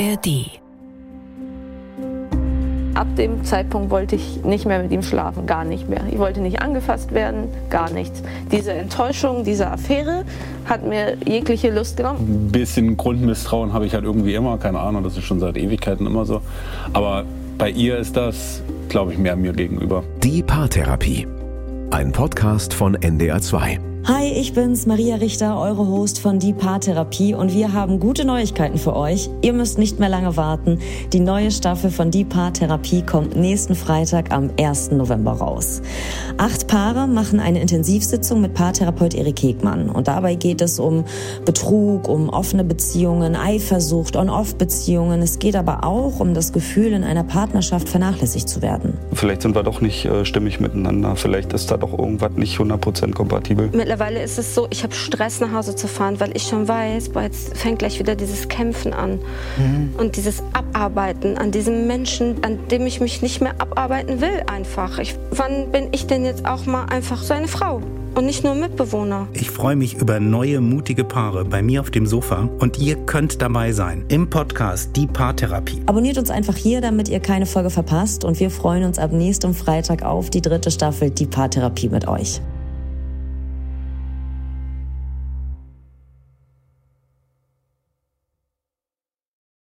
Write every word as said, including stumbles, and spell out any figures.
R D. Ab dem Zeitpunkt wollte ich nicht mehr mit ihm schlafen, gar nicht mehr. Ich wollte nicht angefasst werden, gar nichts. Diese Enttäuschung, diese Affäre hat mir jegliche Lust genommen. Ein bisschen Grundmisstrauen habe ich halt irgendwie immer, keine Ahnung, das ist schon seit Ewigkeiten immer so. Aber bei ihr ist das, glaube ich, mehr mir gegenüber. Die Paartherapie. Ein Podcast von N D R zwei. Hi, ich bin's, Maria Richter, eure Host von Die Paartherapie, und wir haben gute Neuigkeiten für euch. Ihr müsst nicht mehr lange warten. Die neue Staffel von Die Paartherapie kommt nächsten Freitag am ersten November raus. Acht Paare machen eine Intensivsitzung mit Paartherapeut Erik Hegmann. Und dabei geht es um Betrug, um offene Beziehungen, Eifersucht, On-Off-Beziehungen. Es geht aber auch um das Gefühl, in einer Partnerschaft vernachlässigt zu werden. Vielleicht sind wir doch nicht äh, stimmig miteinander. Vielleicht ist da doch irgendwas nicht hundert Prozent kompatibel. Mittlerweile ist es so, ich habe Stress, nach Hause zu fahren, weil ich schon weiß, boah, jetzt fängt gleich wieder dieses Kämpfen an. Mhm. Und dieses Abarbeiten an diesem Menschen, an dem ich mich nicht mehr abarbeiten will einfach. Ich, wann bin ich denn jetzt auch mal einfach so eine Frau? Und nicht nur Mitbewohner. Ich freue mich über neue, mutige Paare bei mir auf dem Sofa. Und ihr könnt dabei sein im Podcast Die Paartherapie. Abonniert uns einfach hier, damit ihr keine Folge verpasst. Und wir freuen uns ab nächstem Freitag auf die dritte Staffel Die Paartherapie mit euch.